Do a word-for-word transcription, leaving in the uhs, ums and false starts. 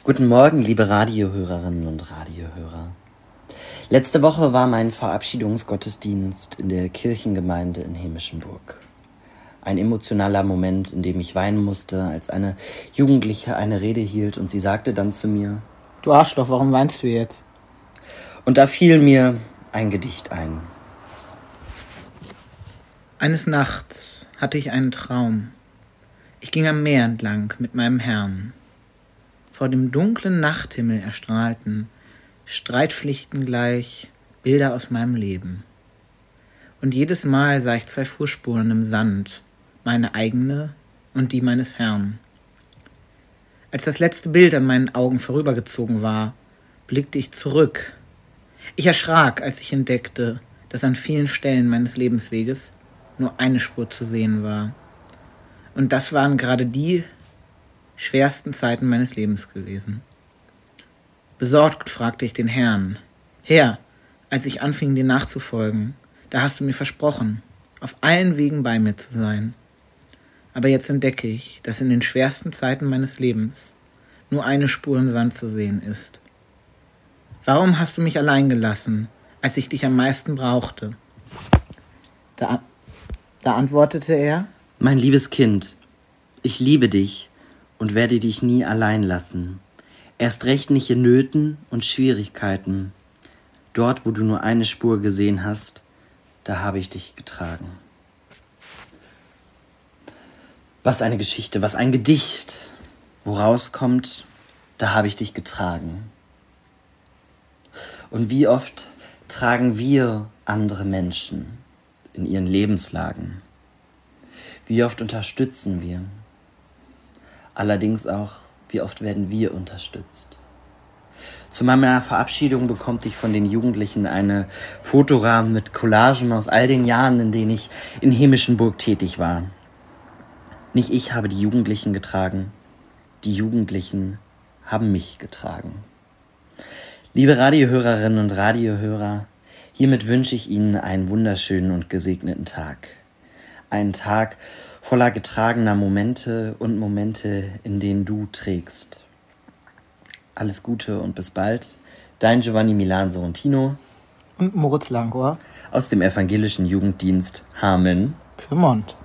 Guten Morgen, liebe Radiohörerinnen und Radiohörer. Letzte Woche war mein Verabschiedungsgottesdienst in der Kirchengemeinde in Hämischenburg. Ein emotionaler Moment, in dem ich weinen musste, als eine Jugendliche eine Rede hielt und sie sagte dann zu mir: Du Arschloch, warum weinst du jetzt? Und da fiel mir ein Gedicht ein. Eines Nachts hatte ich einen Traum. Ich ging am Meer entlang mit meinem Herrn. Vor dem dunklen Nachthimmel erstrahlten, Streitpflichten gleich, Bilder aus meinem Leben. Und jedes Mal sah ich zwei Fußspuren im Sand, meine eigene und die meines Herrn. Als das letzte Bild an meinen Augen vorübergezogen war, blickte ich zurück. Ich erschrak, als ich entdeckte, dass an vielen Stellen meines Lebensweges nur eine Spur zu sehen war. Und das waren gerade die schwersten Zeiten meines Lebens gewesen. Besorgt fragte ich den Herrn: Herr, als ich anfing, dir nachzufolgen, da hast du mir versprochen, auf allen Wegen bei mir zu sein. Aber jetzt entdecke ich, dass in den schwersten Zeiten meines Lebens nur eine Spur im Sand zu sehen ist. Warum hast du mich allein gelassen, als ich dich am meisten brauchte? Da, da antwortete er: Mein liebes Kind, ich liebe dich und werde dich nie allein lassen. Erst recht nicht in Nöten und Schwierigkeiten. Dort, wo du nur eine Spur gesehen hast, da habe ich dich getragen. Was eine Geschichte, was ein Gedicht. Woraus kommt, da habe ich dich getragen. Und wie oft tragen wir andere Menschen in ihren Lebenslagen? Wie oft unterstützen wir? Allerdings auch, wie oft werden wir unterstützt? Zu meiner Verabschiedung bekommte ich von den Jugendlichen eine Fotorahmen mit Collagen aus all den Jahren, in denen ich in Hämischenburg tätig war. Nicht ich habe die Jugendlichen getragen, die Jugendlichen haben mich getragen. Liebe Radiohörerinnen und Radiohörer, hiermit wünsche ich Ihnen einen wunderschönen und gesegneten Tag. Einen Tag voller getragener Momente und Momente, in denen du trägst. Alles Gute und bis bald. Dein Giovanni Milan Sorrentino und Moritz Langor aus dem Evangelischen Jugenddienst Hameln, Pyrmont.